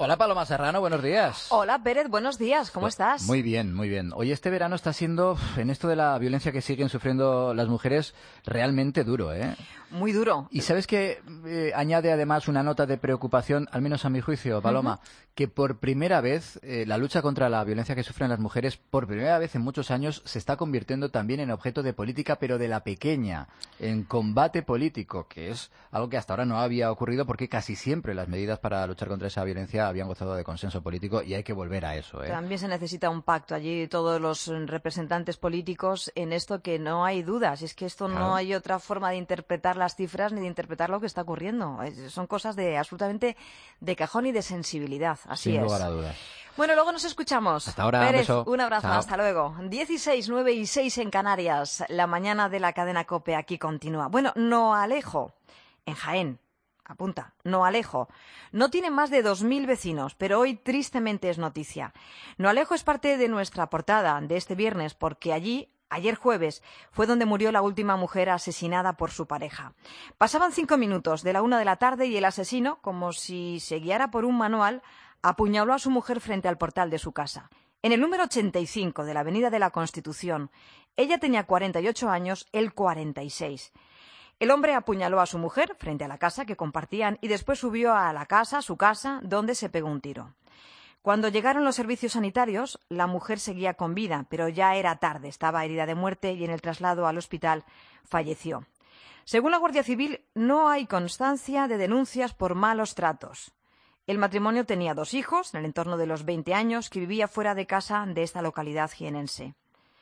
Hola Paloma Serrano, buenos días. Hola Pérez, buenos días, ¿cómo estás? Muy bien, muy bien. Hoy este verano está siendo, en esto de la violencia que siguen sufriendo las mujeres, realmente duro, ¿eh? Muy duro. Y sabes que añade además una nota de preocupación, al menos a mi juicio, Paloma, que por primera vez la lucha contra la violencia que sufren las mujeres, por primera vez en muchos años, se está convirtiendo también en objeto de política, pero de la pequeña, en combate político, que es algo que hasta ahora no había ocurrido porque casi siempre las medidas para luchar contra esa violencia habían gozado de consenso político y hay que volver a eso, ¿eh? También se necesita un pacto allí, todos los representantes políticos, en esto que no hay dudas. Es que esto Claro. no hay otra forma de interpretar las cifras ni de interpretar lo que está ocurriendo. Son cosas de absolutamente de cajón y de sensibilidad. Así Sin es. lugar a dudas. Bueno, luego nos escuchamos. Hasta ahora, Pérez, un beso. un abrazo, Chao. hasta luego. 16, 9 y 6 en Canarias. La mañana de la cadena COPE aquí continúa. Bueno, no Alejo, en Jaén. Apunta, no Alejo. No tiene más de 2.000 vecinos, pero hoy tristemente es noticia. No Alejo es parte de nuestra portada de este viernes porque allí, ayer jueves, fue donde murió la última mujer asesinada por su pareja. Pasaban 5 minutos de la 1 de la tarde y el asesino, como si se guiara por un manual, apuñaló a su mujer frente al portal de su casa. En el número 85 de la Avenida de la Constitución. Ella tenía 48 años, él 46. El hombre apuñaló a su mujer frente a la casa que compartían y después subió a la casa, su casa, donde se pegó un tiro. Cuando llegaron los servicios sanitarios, la mujer seguía con vida, pero ya era tarde, estaba herida de muerte y en el traslado al hospital falleció. Según la Guardia Civil, no hay constancia de denuncias por malos tratos. El matrimonio tenía 2 hijos, en el entorno de los 20 años, que vivía fuera de casa de esta localidad jienense.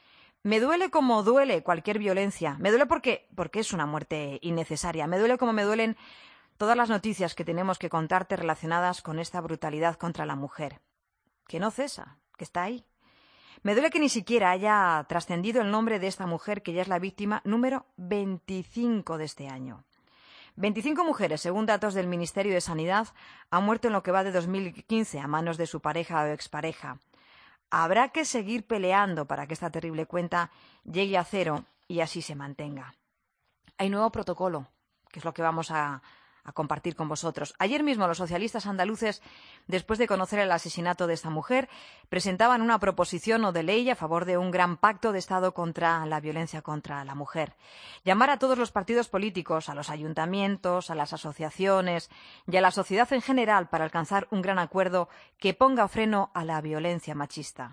Me duele como duele cualquier violencia. Me duele porque es una muerte innecesaria. Me duele como me duelen todas las noticias que tenemos que contarte relacionadas con esta brutalidad contra la mujer. Que no cesa, que está ahí. Me duele que ni siquiera haya trascendido el nombre de esta mujer que ya es la víctima número 25 de este año. 25 mujeres, según datos del Ministerio de Sanidad, han muerto en lo que va de 2015 a manos de su pareja o expareja. Habrá que seguir peleando para que esta terrible cuenta llegue a cero y así se mantenga. Hay nuevo protocolo, que es lo que vamos a compartir con vosotros. Ayer mismo los socialistas andaluces, después de conocer el asesinato de esta mujer, presentaban una proposición no de ley a favor de un gran pacto de Estado contra la violencia contra la mujer. Llamar a todos los partidos políticos, a los ayuntamientos, a las asociaciones y a la sociedad en general para alcanzar un gran acuerdo que ponga freno a la violencia machista.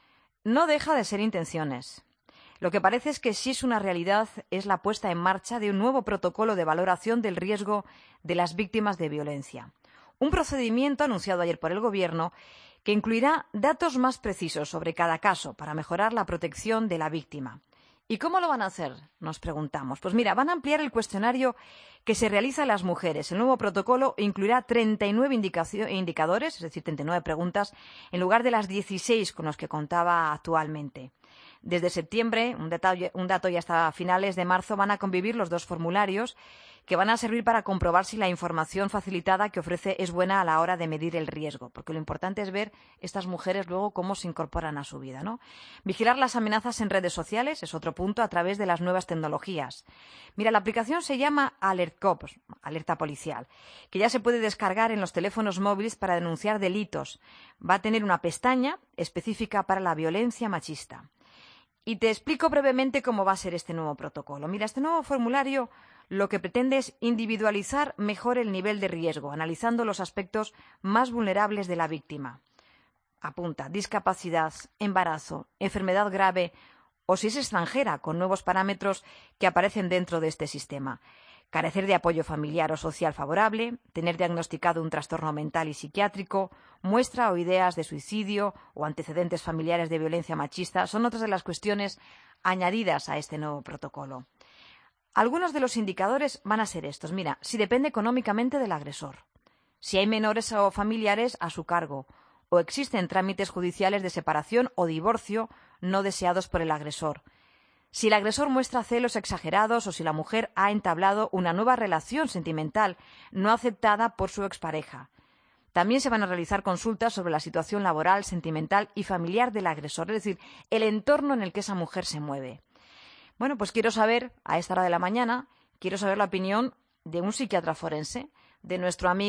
No deja de ser intenciones. Lo que parece es que sí es una realidad es la puesta en marcha de un nuevo protocolo de valoración del riesgo de las víctimas de violencia. Un procedimiento anunciado ayer por el Gobierno que incluirá datos más precisos sobre cada caso para mejorar la protección de la víctima. ¿Y cómo lo van a hacer?, nos preguntamos. Pues mira, van a ampliar el cuestionario que se realiza a las mujeres. El nuevo protocolo incluirá 39 indicadores, es decir, 39 preguntas, en lugar de las 16 con los que contaba actualmente. Desde septiembre, un dato ya hasta finales de marzo, van a convivir los 2 formularios que van a servir para comprobar si la información facilitada que ofrece es buena a la hora de medir el riesgo, porque lo importante es ver estas mujeres luego cómo se incorporan a su vida, ¿no? Vigilar las amenazas en redes sociales es otro punto a través de las nuevas tecnologías. Mira, la aplicación se llama AlertCop, alerta policial, que ya se puede descargar en los teléfonos móviles para denunciar delitos. Va a tener una pestaña específica para la violencia machista. Y te explico brevemente cómo va a ser este nuevo protocolo. Mira, este nuevo formulario lo que pretende es individualizar mejor el nivel de riesgo, analizando los aspectos más vulnerables de la víctima. Apunta, discapacidad, embarazo, enfermedad grave o si es extranjera, con nuevos parámetros que aparecen dentro de este sistema. Carecer de apoyo familiar o social favorable, tener diagnosticado un trastorno mental y psiquiátrico, muestra o ideas de suicidio o antecedentes familiares de violencia machista son otras de las cuestiones añadidas a este nuevo protocolo. Algunos de los indicadores van a ser estos. Mira, si depende económicamente del agresor, si hay menores o familiares a su cargo, o existen trámites judiciales de separación o divorcio no deseados por el agresor, si el agresor muestra celos exagerados o si la mujer ha entablado una nueva relación sentimental no aceptada por su expareja. También se van a realizar consultas sobre la situación laboral, sentimental y familiar del agresor, es decir, el entorno en el que esa mujer se mueve. Bueno, pues quiero saber, a esta hora de la mañana, quiero saber la opinión de un psiquiatra forense, de nuestro amigo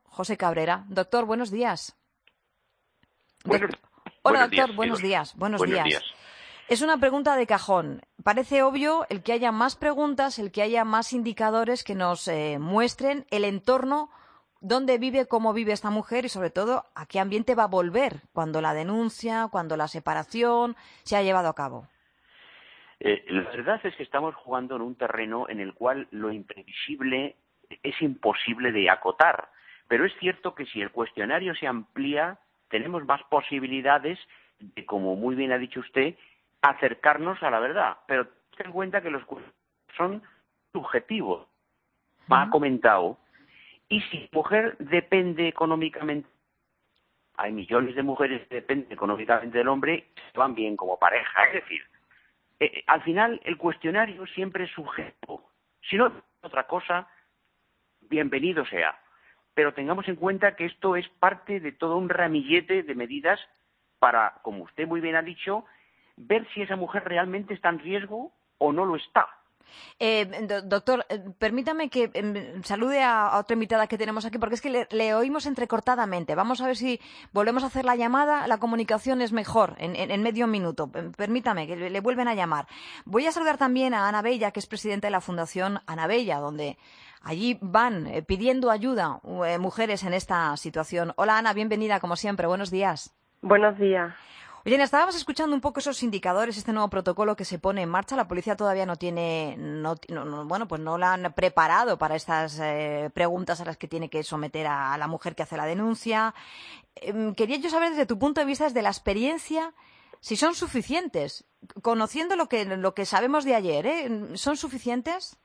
José Cabrera. Doctor, buenos días. Hola, doctor, días, buenos días. Buenos días. Es una pregunta de cajón. Parece obvio el que haya más preguntas, el que haya más indicadores que nos muestren el entorno, dónde vive, cómo vive esta mujer y, sobre todo, a qué ambiente va a volver cuando la denuncia, cuando la separación se ha llevado a cabo. La verdad es que estamos jugando en un terreno en el cual lo imprevisible es imposible de acotar. Pero es cierto que si el cuestionario se amplía, tenemos más posibilidades de, como muy bien ha dicho usted, acercarnos a la verdad. Pero ten en cuenta que los cuestionarios son subjetivos. Ha comentado. Y si la mujer depende económicamente, hay millones de mujeres que dependen económicamente del hombre y se van bien como pareja. Es decir, al final el cuestionario siempre es subjetivo. Si no es otra cosa, bienvenido sea. Pero tengamos en cuenta que esto es parte de todo un ramillete de medidas para, como usted muy bien ha dicho, ver si esa mujer realmente está en riesgo o no lo está. Doctor, permítame que salude a otra invitada que tenemos aquí, porque es que le oímos entrecortadamente. Vamos a ver si volvemos a hacer la llamada. La comunicación es mejor en medio minuto. Permítame, que le vuelven a llamar. Voy a saludar también a Ana Bella, que es presidenta de la Fundación Ana Bella, donde allí van pidiendo ayuda mujeres en esta situación. Hola, Ana, bienvenida, como siempre. Buenos días. Buenos días. Oye, estábamos escuchando un poco esos indicadores, este nuevo protocolo que se pone en marcha. La policía todavía no la han preparado para estas preguntas a las que tiene que someter a la mujer que hace la denuncia. Quería yo saber, desde tu punto de vista, desde la experiencia, si son suficientes. Conociendo lo que sabemos de ayer, ¿son suficientes?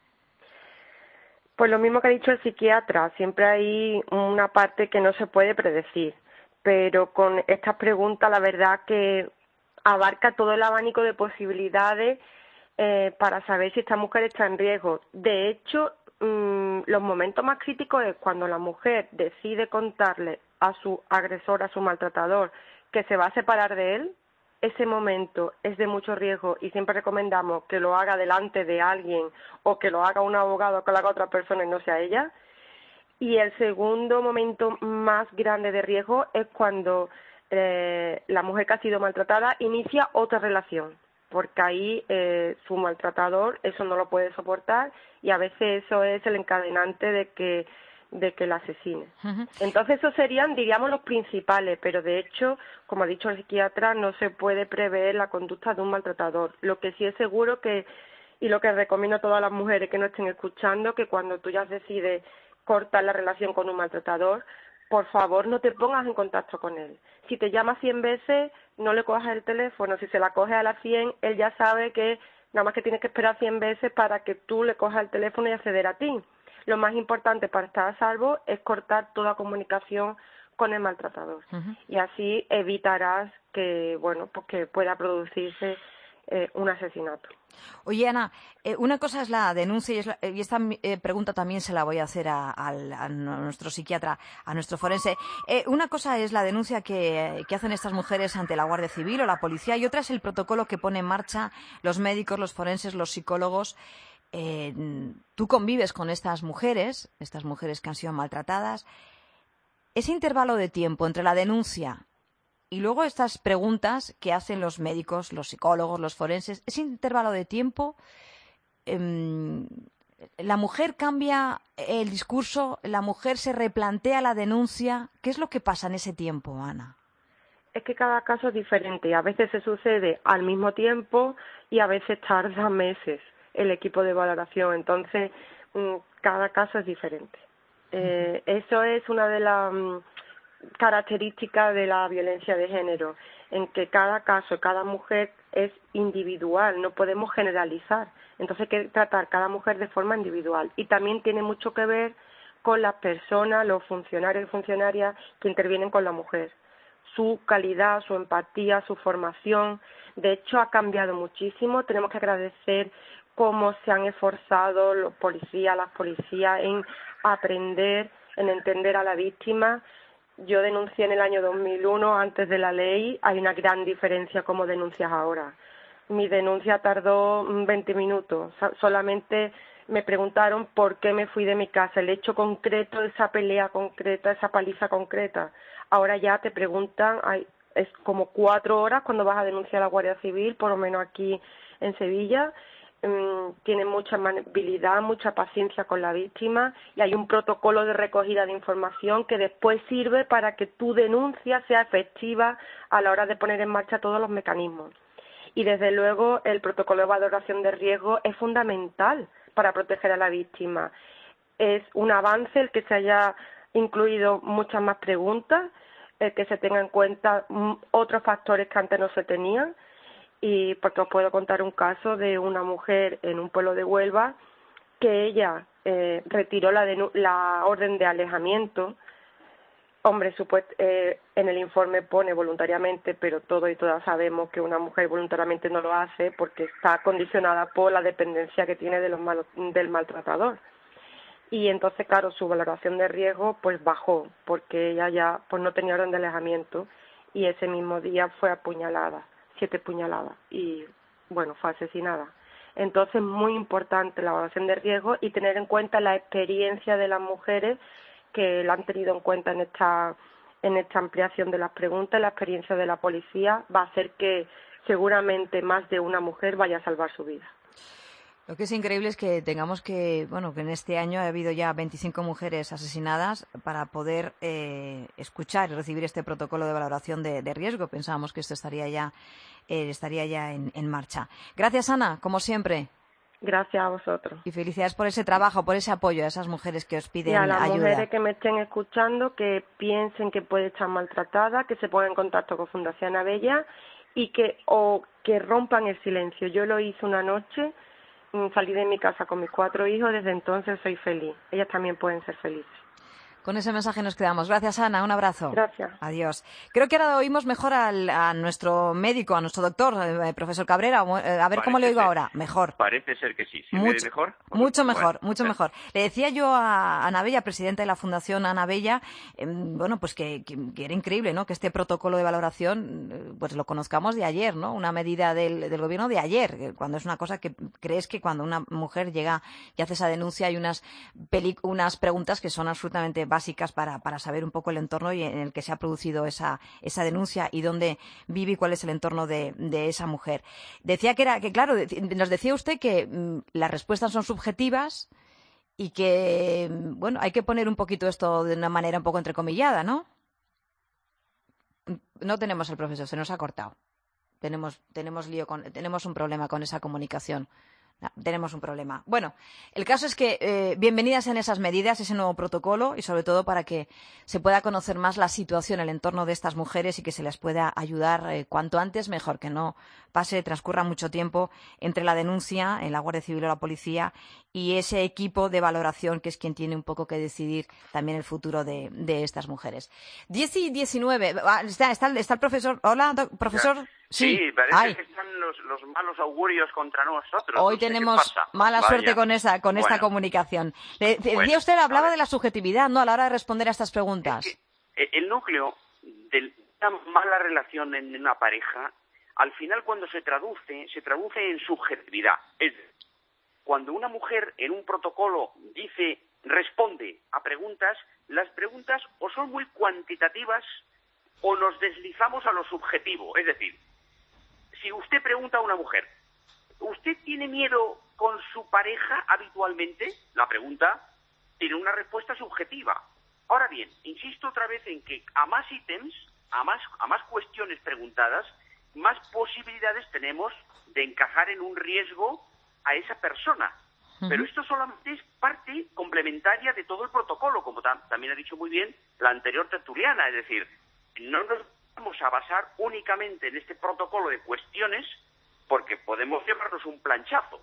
Pues lo mismo que ha dicho el psiquiatra, siempre hay una parte que no se puede predecir. Pero con estas preguntas la verdad que abarca todo el abanico de posibilidades para saber si esta mujer está en riesgo. De hecho, los momentos más críticos es cuando la mujer decide contarle a su agresor, a su maltratador, que se va a separar de él. Ese momento es de mucho riesgo y siempre recomendamos que lo haga delante de alguien o que lo haga un abogado o que lo haga otra persona y no sea ella. Y el segundo momento más grande de riesgo es cuando la mujer que ha sido maltratada inicia otra relación, porque ahí su maltratador eso no lo puede soportar y a veces eso es el encadenante de que la asesine. Uh-huh. Entonces esos serían, diríamos, los principales, pero de hecho, como ha dicho el psiquiatra, no se puede prever la conducta de un maltratador. Lo que sí es seguro que, y lo que recomiendo a todas las mujeres que no estén escuchando, que cuando tú ya decides cortar la relación con un maltratador, por favor no te pongas en contacto con él. Si te llama 100 veces, no le cojas el teléfono. Si se la coge a las 100, él ya sabe que nada más que tienes que esperar 100 veces para que tú le cojas el teléfono y acceder a ti. Lo más importante para estar a salvo es cortar toda comunicación con el maltratador. Uh-huh. Y así evitarás que, pues que pueda producirse un asesinato. Oye, Ana, una cosa es la denuncia y esta pregunta también se la voy a hacer a nuestro psiquiatra, a nuestro forense. Una cosa es la denuncia que hacen estas mujeres ante la Guardia Civil o la policía y otra es el protocolo que pone en marcha los médicos, los forenses, los psicólogos. Tú convives con estas mujeres que han sido maltratadas. Ese intervalo de tiempo entre la denuncia y luego estas preguntas que hacen los médicos, los psicólogos, los forenses, ese intervalo de tiempo, la mujer cambia el discurso, la mujer se replantea la denuncia. ¿Qué es lo que pasa en ese tiempo, Ana? Es que cada caso es diferente. A veces se sucede al mismo tiempo y a veces tarda meses el equipo de valoración. Entonces, cada caso es diferente. Eso es una de las características de la violencia de género, en que cada caso, cada mujer es individual, no podemos generalizar. Entonces hay que tratar cada mujer de forma individual. Y también tiene mucho que ver con las personas, los funcionarios y funcionarias que intervienen con la mujer. Su calidad, su empatía, su formación. De hecho, ha cambiado muchísimo. Tenemos que agradecer cómo se han esforzado los policías, las policías en aprender, en entender a la víctima. Yo denuncié en el año 2001, antes de la ley. Hay una gran diferencia como denuncias ahora. Mi denuncia tardó 20 minutos. Solamente me preguntaron por qué me fui de mi casa, el hecho concreto, esa pelea concreta, esa paliza concreta. Ahora ya te preguntan, es como 4 horas cuando vas a denunciar a la Guardia Civil, por lo menos aquí en Sevilla. Tienen mucha amabilidad, mucha paciencia con la víctima y hay un protocolo de recogida de información que después sirve para que tu denuncia sea efectiva a la hora de poner en marcha todos los mecanismos. Y desde luego el protocolo de valoración de riesgo es fundamental para proteger a la víctima. Es un avance el que se haya incluido muchas más preguntas, el que se tengan en cuenta otros factores que antes no se tenían. Y porque os puedo contar un caso de una mujer en un pueblo de Huelva que ella retiró la orden de alejamiento. Hombre, en el informe pone voluntariamente, pero todos y todas sabemos que una mujer voluntariamente no lo hace porque está condicionada por la dependencia que tiene del maltratador. Y entonces, claro, su valoración de riesgo pues bajó porque ella ya pues no tenía orden de alejamiento y ese mismo día fue apuñalada. 7 puñaladas y, bueno, fue asesinada. Entonces, muy importante la evaluación de riesgo y tener en cuenta la experiencia de las mujeres que la han tenido en cuenta en esta ampliación de las preguntas. La experiencia de la policía va a hacer que seguramente más de una mujer vaya a salvar su vida. Lo que es increíble es que tengamos que en este año ha habido ya 25 mujeres asesinadas para poder escuchar y recibir este protocolo de valoración de riesgo. Pensábamos que esto estaría ya en marcha. Gracias, Ana, como siempre. Gracias a vosotros. Y felicidades por ese trabajo, por ese apoyo a esas mujeres que os piden ayuda. Y a las mujeres que me estén escuchando, que piensen que puede estar maltratada, que se pongan en contacto con Fundación Abella y que rompan el silencio. Yo lo hice una noche. Salí de mi casa con mis 4 hijos, desde entonces soy feliz. Ellas también pueden ser felices. Con ese mensaje nos quedamos. Gracias, Ana. Un abrazo. Gracias. Adiós. Creo que ahora oímos mejor a nuestro médico, a nuestro doctor, profesor Cabrera. A ver cómo le oigo ahora. Mejor. Parece ser que sí. ¿Sí me oye mejor? Mucho mejor, mucho mejor. Le decía yo a Ana Bella, presidenta de la Fundación Ana Bella, pues que era increíble, ¿no? Que este protocolo de valoración, pues lo conozcamos de ayer, ¿no? Una medida del gobierno de ayer, cuando es una cosa que crees que cuando una mujer llega y hace esa denuncia hay unas preguntas que son absolutamente básicas para saber un poco el entorno y en el que se ha producido esa denuncia y dónde vive y cuál es el entorno de esa mujer. Decía que claro, nos decía usted que las respuestas son subjetivas y que, bueno, hay que poner un poquito esto de una manera un poco entrecomillada, ¿no? No tenemos al profesor, se nos ha cortado. Tenemos un problema con esa comunicación. Tenemos un problema. Bueno, el caso es que bienvenidas en esas medidas, ese nuevo protocolo y sobre todo para que se pueda conocer más la situación, el entorno de estas mujeres y que se les pueda ayudar cuanto antes mejor, que no transcurra mucho tiempo entre la denuncia en la Guardia Civil o la policía y ese equipo de valoración que es quien tiene un poco que decidir también el futuro de estas mujeres. 10 y 19. Está el profesor. Hola, profesor. Sí, parece que están los malos augurios contra nosotros. Hoy tenemos mala suerte con esta comunicación. Decía usted, hablaba de la subjetividad, ¿no? A la hora de responder a estas preguntas. Es que el núcleo de una mala relación en una pareja, al final cuando se traduce en subjetividad. Es cuando una mujer en un protocolo responde a preguntas, las preguntas o son muy cuantitativas o nos deslizamos a lo subjetivo. Es decir, si usted pregunta a una mujer, ¿usted tiene miedo con su pareja habitualmente? La pregunta tiene una respuesta subjetiva. Ahora bien, insisto otra vez en que a más ítems, a más cuestiones preguntadas, más posibilidades tenemos de encajar en un riesgo a esa persona. Pero esto solamente es parte complementaria de todo el protocolo, como también ha dicho muy bien la anterior tertuliana. Es decir, no nos vamos a basar únicamente en este protocolo de cuestiones porque podemos llevarnos un planchazo.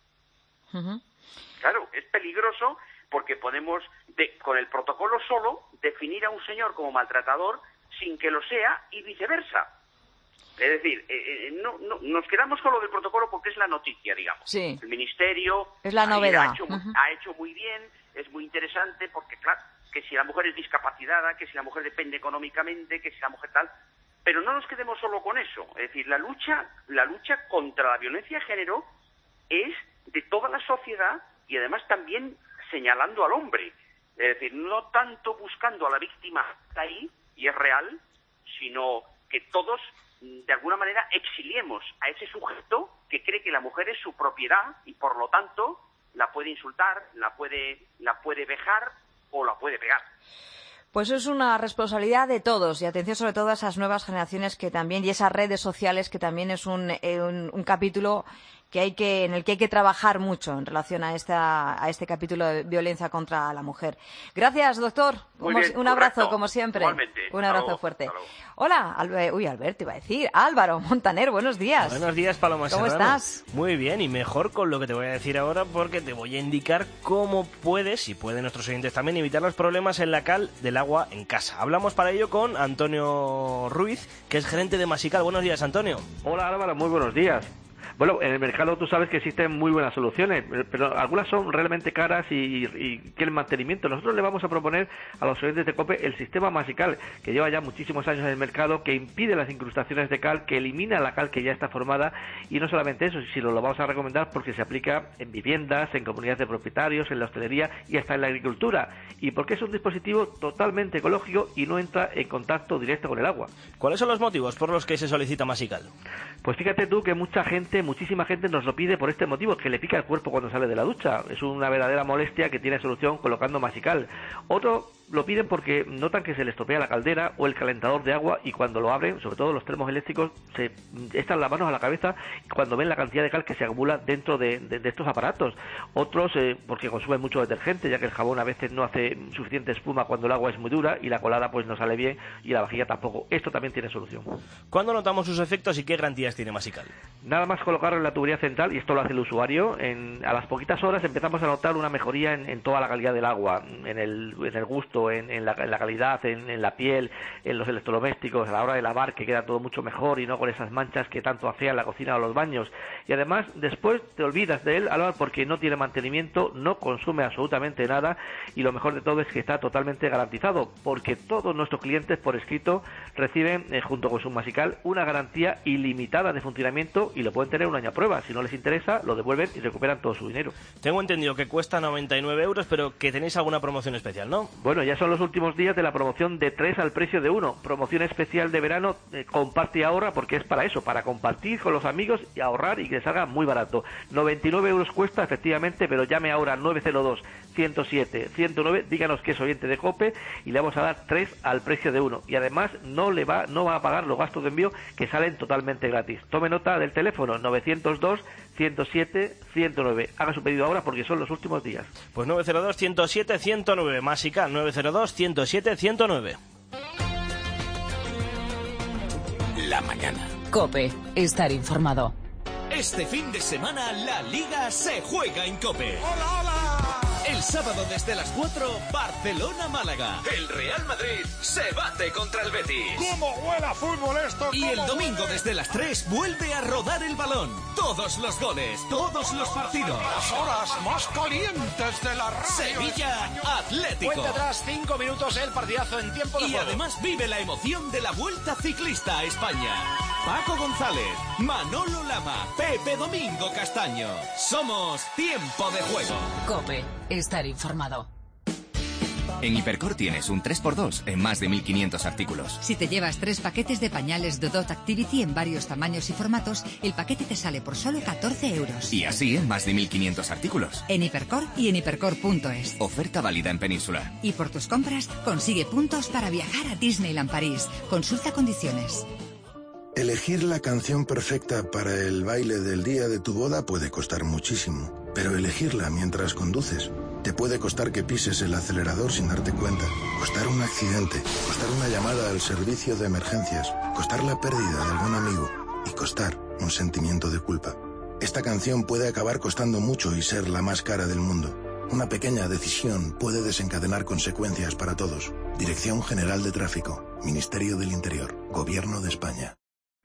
Claro, es peligroso porque podemos, con el protocolo solo, definir a un señor como maltratador sin que lo sea y viceversa. Es decir, no nos quedamos con lo del protocolo porque es la noticia, digamos. Sí. El Ministerio es la novedad. Ha hecho muy bien, es muy interesante porque, claro, que si la mujer es discapacitada, que si la mujer depende económicamente, que si la mujer tal... Pero no nos quedemos solo con eso. Es decir, la lucha contra la violencia de género es de toda la sociedad y además también señalando al hombre. Es decir, no tanto buscando a la víctima que está ahí, y es real, sino que todos, de alguna manera, exiliemos a ese sujeto que cree que la mujer es su propiedad y, por lo tanto, la puede insultar, la puede vejar o la puede pegar. Pues es una responsabilidad de todos, y atención sobre todo a esas nuevas generaciones que también, y esas redes sociales que también es un capítulo en el que hay que trabajar mucho en relación a este capítulo de violencia contra la mujer. Gracias, doctor. Un abrazo, como siempre. Igualmente. Un abrazo fuerte. Hola, Alberto, iba a decir. Álvaro Montaner, buenos días. Buenos días, Paloma ¿Cómo Serrano. estás? Muy bien, y mejor con lo que te voy a decir ahora, porque te voy a indicar cómo puedes, si pueden nuestros oyentes también, evitar los problemas en la cal del agua en casa. Hablamos para ello con Antonio Ruiz, que es gerente de Masical. Buenos días, Antonio. Hola, Álvaro, muy buenos días. Bueno, en el mercado tú sabes que existen muy buenas soluciones, pero algunas son realmente caras y quieren mantenimiento. Nosotros le vamos a proponer a los oyentes de COPE el sistema Masical, que lleva ya muchísimos años en el mercado, que impide las incrustaciones de cal, que elimina la cal que ya está formada, y no solamente eso, sino lo vamos a recomendar porque se aplica en viviendas, en comunidades de propietarios, en la hostelería y hasta en la agricultura, y porque es un dispositivo totalmente ecológico y no entra en contacto directo con el agua. ¿Cuáles son los motivos por los que se solicita Masical? Pues fíjate tú que muchísima gente nos lo pide por este motivo, que le pica el cuerpo cuando sale de la ducha. Es una verdadera molestia que tiene solución colocando Masical. Otro lo piden porque notan que se les estropea la caldera o el calentador de agua, y cuando lo abren, sobre todo los termos eléctricos, se echan las manos a la cabeza cuando ven la cantidad de cal que se acumula dentro de estos aparatos. Otros porque consumen mucho detergente, ya que el jabón a veces no hace suficiente espuma cuando el agua es muy dura y la colada pues no sale bien y la vajilla tampoco. Esto también tiene solución. ¿Cuándo notamos sus efectos y qué garantías tiene Masical? Nada más colocarlo en la tubería central, y esto lo hace el usuario, a las poquitas horas empezamos a notar una mejoría en toda la calidad del agua, en el gusto, en la calidad, en la piel, en los electrodomésticos, a la hora de lavar, que queda todo mucho mejor y no con esas manchas que tanto afean la cocina o los baños. Y además después te olvidas de él, Álvaro, porque no tiene mantenimiento, no consume absolutamente nada, y lo mejor de todo es que está totalmente garantizado, porque todos nuestros clientes por escrito reciben, junto con su Masical, una garantía ilimitada de funcionamiento, y lo pueden tener un año a prueba. Si no les interesa, lo devuelven y recuperan todo su dinero. Tengo entendido que cuesta 99 euros, pero que tenéis alguna promoción especial, ¿no? Bueno, ya son los últimos días de la promoción de 3 al precio de 1. Promoción especial de verano, comparte y ahorra, porque es para eso, para compartir con los amigos y ahorrar, y que les salga muy barato. 99 euros cuesta, efectivamente, pero llame ahora al 902-107-109, díganos que es oyente de COPE y le vamos a dar 3 al precio de 1. Y además no va a pagar los gastos de envío, que salen totalmente gratis. Tome nota del teléfono 902-107-109. Haga su pedido ahora porque son los últimos días. Pues 902-107-109, Masical 902-107-109. La mañana. COPE, estar informado. Este fin de semana la Liga se juega en COPE. ¡Hola, hola! El sábado desde las 4, Barcelona-Málaga. El Real Madrid se bate contra el Betis. ¿Cómo huele a fútbol esto? Y el domingo desde las 3 vuelve a rodar el balón. Todos los goles, todos los partidos. Las horas más calientes de la radio. Sevilla-Atlético. Cuenta atrás, 5 minutos el partidazo en tiempo de Y juego. además vive la emoción de la Vuelta Ciclista a España. Paco González, Manolo Lama, Pepe Domingo Castaño. Somos Tiempo de Juego. COPE, estar informado. En Hipercor tienes un 3x2 en más de 1.500 artículos. Si te llevas 3 paquetes de pañales Dodot Activity en varios tamaños y formatos, el paquete te sale por solo 14 euros. Y así en más de 1.500 artículos. En Hipercor y en hipercor.es. Oferta válida en Península. Y por tus compras, consigue puntos para viajar a Disneyland París. Consulta condiciones. Elegir la canción perfecta para el baile del día de tu boda puede costar muchísimo, pero elegirla mientras conduces te puede costar que pises el acelerador sin darte cuenta, costar un accidente, costar una llamada al servicio de emergencias, costar la pérdida de algún amigo y costar un sentimiento de culpa. Esta canción puede acabar costando mucho y ser la más cara del mundo. Una pequeña decisión puede desencadenar consecuencias para todos. Dirección General de Tráfico, Ministerio del Interior, Gobierno de España.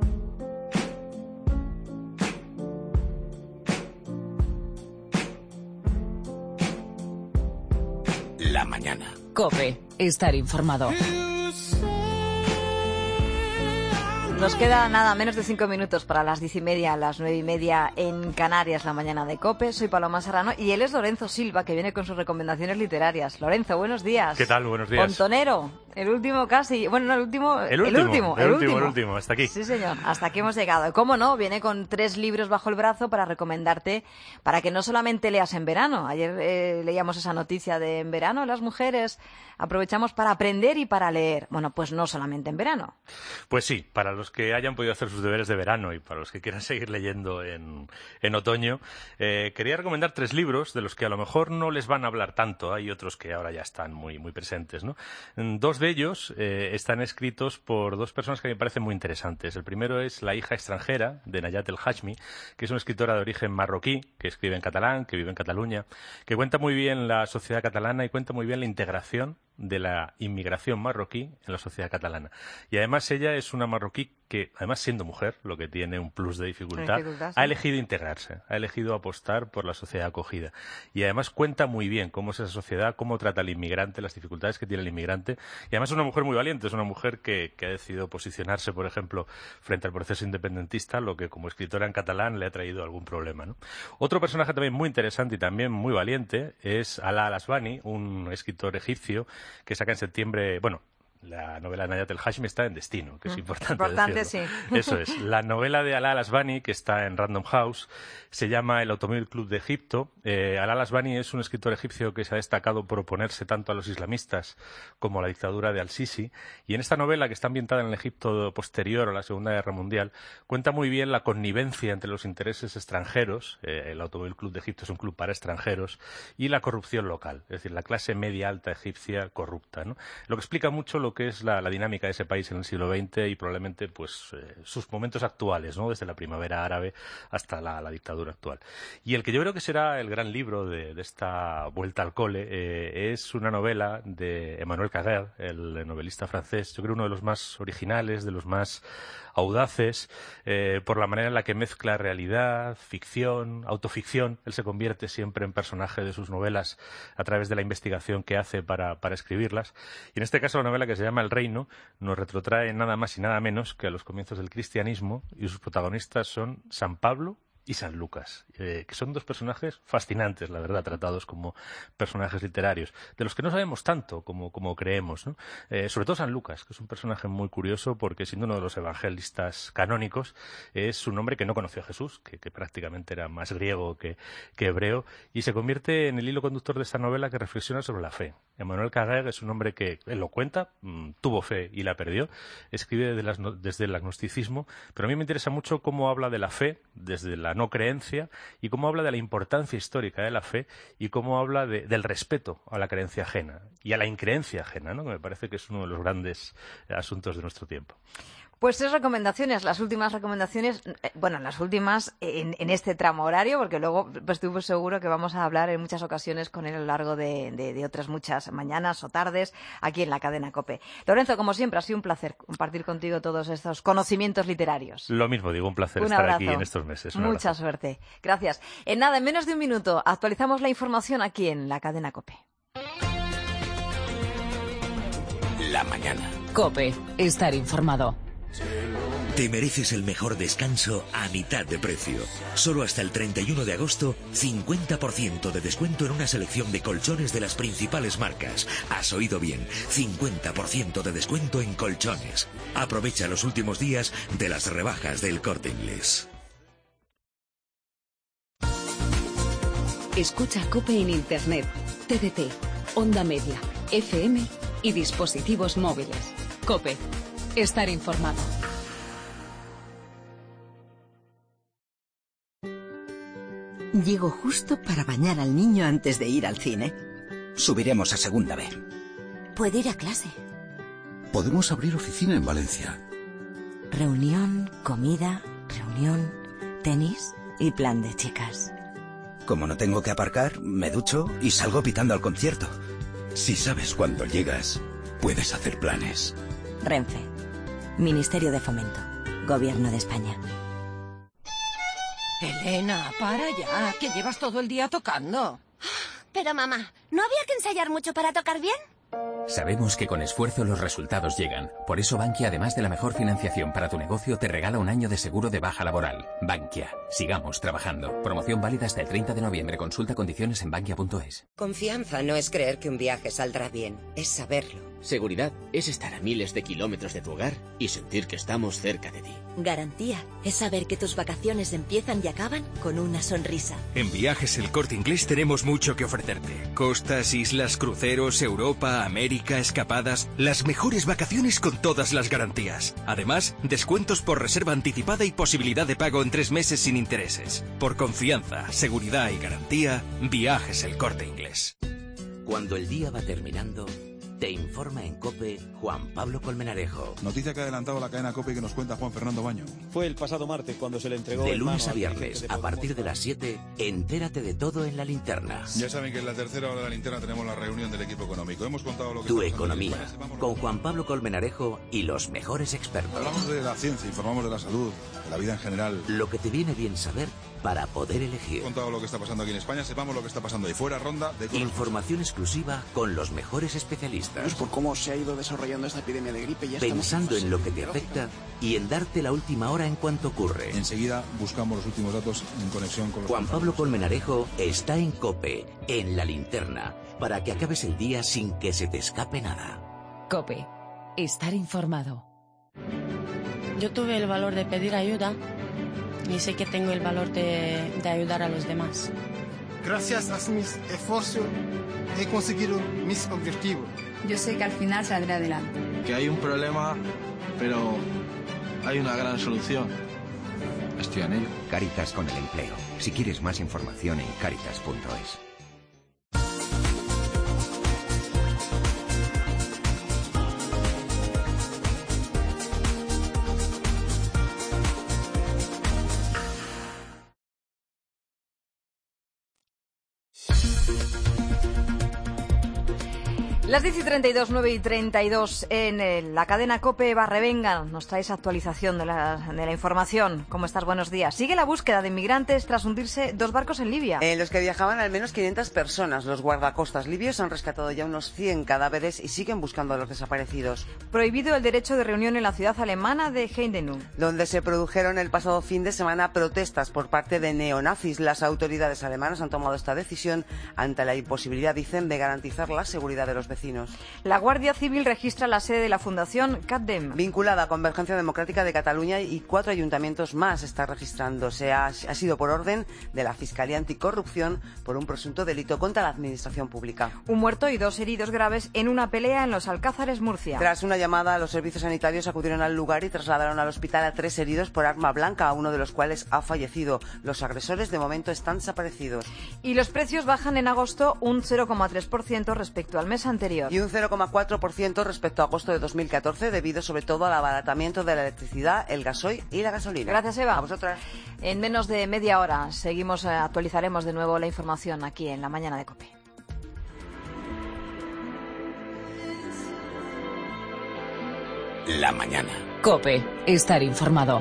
La mañana. COPE, estar informado. Nos queda nada, menos de 5 minutos para las 10:30, las 9:30 en Canarias, la mañana de COPE. Soy Paloma Serrano y él es Lorenzo Silva, que viene con sus recomendaciones literarias. Lorenzo, buenos días. ¿Qué tal? Buenos días. Pontonero, el último casi, bueno, no, el último, hasta aquí. Sí, señor, hasta aquí hemos llegado. Y cómo no, viene con 3 libros bajo el brazo para recomendarte, para que no solamente leas en verano. Ayer leíamos esa noticia de en verano las mujeres aprovechamos para aprender y para leer. Bueno, pues no solamente en verano. Pues sí, para los que hayan podido hacer sus deberes de verano y para los que quieran seguir leyendo en otoño, quería recomendar 3 libros de los que a lo mejor no les van a hablar tanto. Hay otros que ahora ya están muy, muy presentes, ¿no? 2 de ellos están escritos por 2 personas que me parecen muy interesantes. El primero es La hija extranjera, de Nayat El Hashmi, que es una escritora de origen marroquí, que escribe en catalán, que vive en Cataluña, que cuenta muy bien la sociedad catalana y cuenta muy bien la integración de la inmigración marroquí en la sociedad catalana. Y además ella es una marroquí que, además siendo mujer, lo que tiene un plus de dificultad, ha elegido integrarse, ha elegido apostar por la sociedad acogida. Y además cuenta muy bien cómo es esa sociedad, cómo trata al inmigrante, las dificultades que tiene el inmigrante. Y además es una mujer muy valiente, es una mujer que ha decidido posicionarse, por ejemplo, frente al proceso independentista, lo que como escritora en catalán le ha traído algún problema, ¿no? Otro personaje también muy interesante y también muy valiente es Alaa Al-Asbani, un escritor egipcio que saca en septiembre, bueno, la novela de Nayat El Hashmi está en Destino, que es importante decirlo. Sí. Eso es. La novela de Alaa Al-Asbani, que está en Random House, se llama El Automóvil Club de Egipto. Alaa Al-Asbani es un escritor egipcio que se ha destacado por oponerse tanto a los islamistas como a la dictadura de Al-Sisi. Y en esta novela, que está ambientada en el Egipto posterior a la Segunda Guerra Mundial, cuenta muy bien la connivencia entre los intereses extranjeros, el Automóvil Club de Egipto es un club para extranjeros, y la corrupción local, es decir, la clase media alta egipcia corrupta, ¿no? Lo que explica mucho lo que es la dinámica de ese país en el siglo XX y probablemente pues sus momentos actuales, ¿no? Desde la primavera árabe hasta la dictadura actual. Y el que yo creo que será el gran libro de esta vuelta al cole es una novela de Emmanuel Carrère, el novelista francés, yo creo uno de los más originales, de los más audaces, por la manera en la que mezcla realidad, ficción, autoficción. Él se convierte siempre en personaje de sus novelas a través de la investigación que hace para escribirlas. Y en este caso la novela, que se llama El Reino, nos retrotrae nada más y nada menos que a los comienzos del cristianismo, y sus protagonistas son San Pablo y San Lucas, que son 2 personajes fascinantes, la verdad, tratados como personajes literarios, de los que no sabemos tanto como creemos, ¿no? Sobre todo San Lucas, que es un personaje muy curioso porque, siendo uno de los evangelistas canónicos, es un hombre que no conoció a Jesús, que prácticamente era más griego que hebreo, y se convierte en el hilo conductor de esta novela, que reflexiona sobre la fe. Emmanuel Carrère es un hombre que, él lo cuenta, tuvo fe y la perdió, escribe desde el agnosticismo, pero a mí me interesa mucho cómo habla de la fe desde la no creencia y cómo habla de la importancia histórica de la fe y cómo habla del respeto a la creencia ajena y a la increencia ajena, ¿no? Que me parece que es uno de los grandes asuntos de nuestro tiempo. Pues 3 recomendaciones, las últimas recomendaciones, las últimas en este tramo horario, porque luego pues estoy seguro que vamos a hablar en muchas ocasiones con él a lo largo de otras muchas mañanas o tardes aquí en la cadena COPE. Lorenzo, como siempre, ha sido un placer compartir contigo todos estos conocimientos literarios. Lo mismo digo, un placer estar aquí en estos meses. Mucha suerte. Gracias. En menos de un minuto, actualizamos la información aquí en la cadena COPE. La mañana. COPE, estar informado. Te mereces el mejor descanso a mitad de precio. Solo hasta el 31 de agosto, 50% de descuento en una selección de colchones de las principales marcas. Has oído bien, 50% de descuento en colchones. Aprovecha los últimos días de las rebajas del Corte Inglés. Escucha COPE en Internet, TDT, Onda Media, FM y dispositivos móviles. COPE. Estar informado. Llego justo para bañar al niño antes de ir al cine. Subiremos a segunda B. Puede ir a clase. Podemos abrir oficina en Valencia. Reunión, comida, reunión, tenis y plan de chicas. Como no tengo que aparcar, me ducho y salgo pitando al concierto. Si sabes cuándo llegas, puedes hacer planes. Renfe. Ministerio de Fomento. Gobierno de España. Elena, para ya, que llevas todo el día tocando. Pero mamá, ¿no había que ensayar mucho para tocar bien? Sabemos que con esfuerzo los resultados llegan. Por eso Bankia, además de la mejor financiación para tu negocio, te regala un año de seguro de baja laboral. Bankia. Sigamos trabajando. Promoción válida hasta el 30 de noviembre. Consulta condiciones en bankia.es. Confianza no es creer que un viaje saldrá bien, es saberlo. Seguridad es estar a miles de kilómetros de tu hogar y sentir que estamos cerca de ti. Garantía es saber que tus vacaciones empiezan y acaban con una sonrisa. En Viajes El Corte Inglés tenemos mucho que ofrecerte. Costas, islas, cruceros, Europa, América, escapadas. Las mejores vacaciones con todas las garantías. Además, descuentos por reserva anticipada y posibilidad de pago en 3 meses sin intereses. Por confianza, seguridad y garantía, Viajes El Corte Inglés. Cuando el día va terminando, te informa en COPE Juan Pablo Colmenarejo. Noticia que ha adelantado la cadena COPE que nos cuenta Juan Fernando Baño. Fue el pasado martes cuando se le entregó... De lunes a viernes, a partir de las 7, entérate de todo en La Linterna. Ya saben que en la tercera hora de La Linterna tenemos la reunión del equipo económico. Hemos contado lo que... Tu economía, con Juan Pablo Colmenarejo y los mejores expertos. Hablamos de la ciencia, informamos de la salud, de la vida en general. Lo que te viene bien saber para poder elegir. Contado lo que está pasando aquí en España, sepamos lo que está pasando ahí fuera, ronda de... Información exclusiva con los mejores especialistas. Pues por cómo se ha ido desarrollando esta epidemia de gripe. Ya pensando en lo que te afecta y en darte la última hora en cuanto ocurre. Enseguida buscamos los últimos datos en conexión con los... Juan Pablo Colmenarejo está en COPE, en La Linterna, para que acabes el día sin que se te escape nada. COPE. Estar informado. Yo tuve el valor de pedir ayuda y sé que tengo el valor de ayudar a los demás. Gracias a mis esfuerzos he conseguido mis objetivos. Yo sé que al final saldré adelante. Que hay un problema, pero hay una gran solución. Estoy en ello. Cáritas con el empleo. Si quieres más información en cáritas.es. Las 10:32, 9:32 en la cadena COPE. Eva Revenga, nos traes actualización de la información. ¿Cómo estás? Buenos días. Sigue la búsqueda de inmigrantes tras hundirse 2 barcos en Libia. En los que viajaban al menos 500 personas. Los guardacostas libios han rescatado ya unos 100 cadáveres y siguen buscando a los desaparecidos. Prohibido el derecho de reunión en la ciudad alemana de Heidenau, donde se produjeron el pasado fin de semana protestas por parte de neonazis. Las autoridades alemanas han tomado esta decisión ante la imposibilidad, dicen, de garantizar la seguridad de los vecinos. La Guardia Civil registra la sede de la Fundación CATDEM, vinculada a Convergencia Democrática de Cataluña, y 4 ayuntamientos más está registrándose. Ha sido por orden de la Fiscalía Anticorrupción por un presunto delito contra la administración pública. Un muerto y 2 heridos graves en una pelea en los Alcázares, Murcia. Tras una llamada, los servicios sanitarios acudieron al lugar y trasladaron al hospital a 3 heridos por arma blanca, uno de los cuales ha fallecido. Los agresores de momento están desaparecidos. Y los precios bajan en agosto un 0,3% respecto al mes anterior. Y un 0,4% respecto a agosto de 2014, debido sobre todo al abaratamiento de la electricidad, el gasoil y la gasolina. Gracias, Eva. A vosotras. En menos de media hora actualizaremos de nuevo la información aquí en la mañana de COPE. La mañana. COPE. Estar informado.